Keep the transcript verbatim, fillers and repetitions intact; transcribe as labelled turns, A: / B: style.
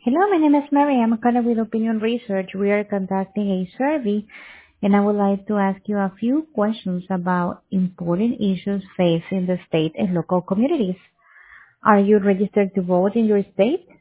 A: Hello, my name is Mary. I'm calling with Opinion Research. We are conducting a survey, and I would like to ask you a few questions about important issues facing the state and local communities. Are you registered to vote in your state?